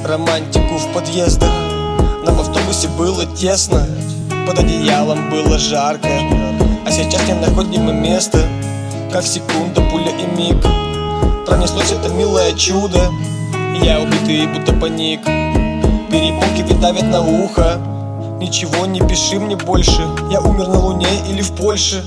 романтику в подъездах. Нам в автобусе было тесно, под одеялом было жарко. А сейчас не находим мы место, как секунда, пуля и миг. Пронеслось это милое чудо, и я убитый будто паник. Перепонки ведь давят на ухо. Ничего не пиши мне больше. Я умер на Луне или в Польше,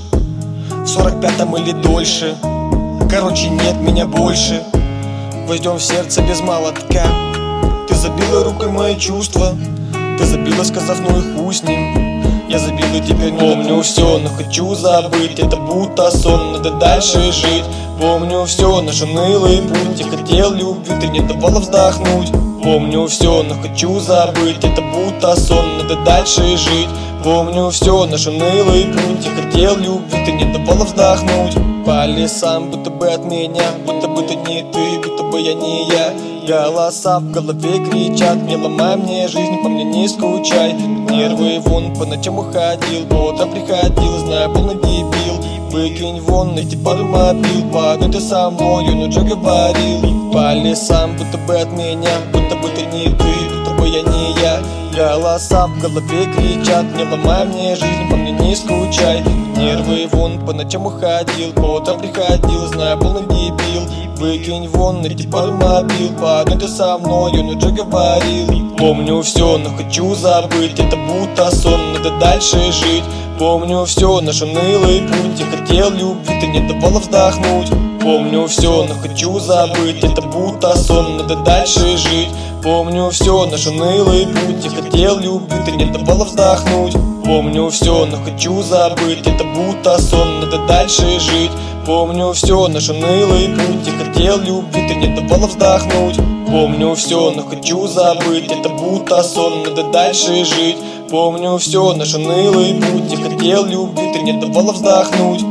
в 45-м или дольше. Короче, нет меня больше. Гвоздем в сердце без молотка. Ты забила рукой мои чувства. Ты забила, сказав, ну и хуй с ним. Я забил и теперь помню все, но хочу забыть. Это будто сон, надо дальше жить. Помню все, наш унылый путь. Я хотел любви, ты не давала вздохнуть. Помню все, но хочу забыть. Это будто сон, надо дальше жить. Помню все, наш унылый путь. Я хотел любви, ты не давала вздохнуть. По лесам, будто бы от меня, будто бы ты не ты, будто бы я не я. Голоса в голове кричат: не ломай мне жизнь, по мне не скучай. Нервы вон, по ночам уходил, по утрам приходил, знаю, полный дебил. Выкинь вон эти пару мобил, по одной ты со мною, но уже говорил. По лесам, будто бы от меня, будто бы ты не ты, будто бы я не я. Голоса в голове кричат: не ломай мне жизнь, по мне не скучай. Нервы вон, по ночам уходил, по утрам приходил, знаю, полный дебил. Выкинь вон эти пару мобил, по одной ты со мною, но уже говорил. Помню все, но хочу забыть. Это будто сон, надо дальше жить. Помню все, наш унылый путь. Я хотел любви, ты не давала вздохнуть. Помню все, но хочу забыть. Это будто сон, надо дальше жить. Помню все, наш унылый путь. Я хотел любви, ты не давала вздохнуть. Помню все, но хочу забыть. Это будто сон, надо дальше жить. Помню все, наш унылый путь. Я хотел любви, ты не давала вздохнуть. Помню все, но хочу забыть. Это будто сон, надо дальше жить. Помню все, наш унылый путь. Я хотел любви, ты не давала вздохнуть.